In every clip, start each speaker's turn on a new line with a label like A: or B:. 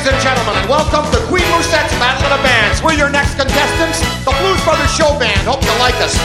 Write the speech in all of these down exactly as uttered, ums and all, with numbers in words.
A: ladies and gentlemen, and welcome to Queen Moussette's Battle of the Bands. We're your next contestants, the Blues Brothers Show Band. Hope you like us.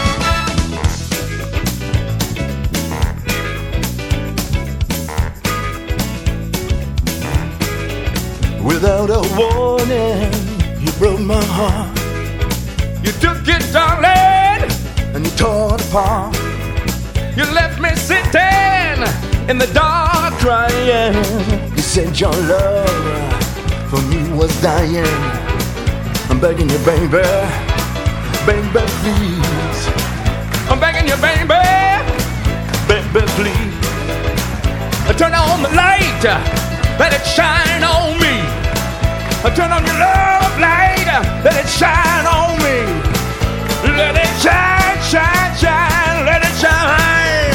B: Without a warning, you broke my heart. You took it, darling, and you tore it apart. You left me sitting in the dark crying. You said your love for me was dying. I'm begging you, baby, baby, please. I'm begging you, baby, baby, please. Turn on the light, let it shine on me. Turn on your love light, let it shine on me. Let it shine, shine, shine, let it shine.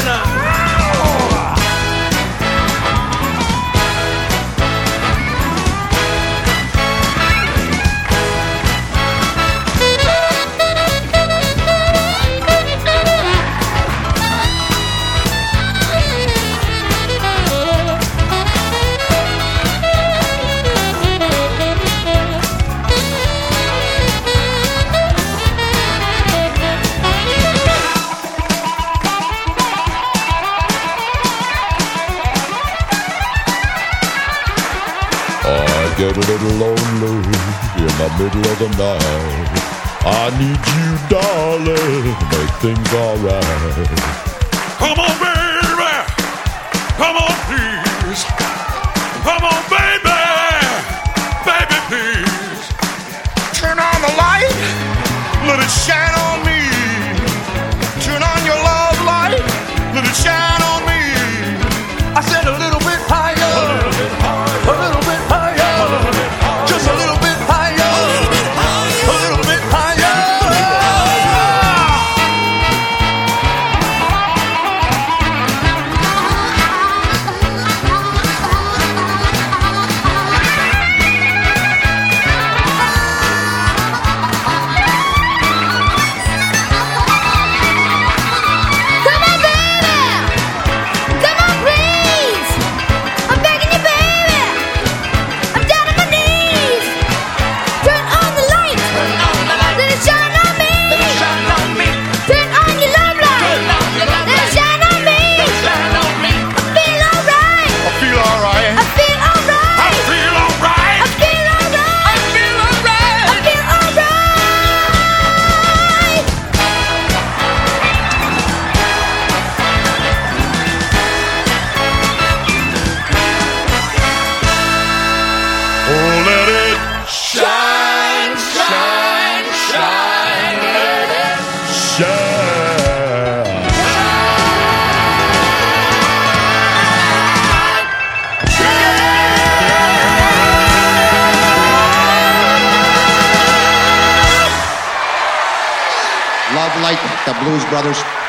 C: Get a little lonely in the middle of the night. I need you, darling, to make things alright. Come on, baby, come on, please. Come on, baby, baby, please. Turn on the light, let it shine on me. Turn on your love light, let it shine on me. I said a little bit higher, a little bit higher, a little bit higher. Just a little bit higher, a little bit higher, a little bit higher.
D: Come on, baby! Come on, please! I'm begging you, baby! I'm down on my knees! Turn on the light!
B: Turn on the light.
D: Let it shine on me!
B: Let it shine on me.
D: Turn on your love light!
B: Turn on your love
D: Let it
B: light.
D: shine on me!
B: Let it shine on me.
D: I feel alright!
B: I feel alright.
D: I feel alright!
B: I feel alright.
D: I feel alright!
B: I feel alright.
D: I feel alright!
C: Oh, let it
B: Shine, shine, shine, let it
C: shine.
A: Love Light, the Blues Brothers.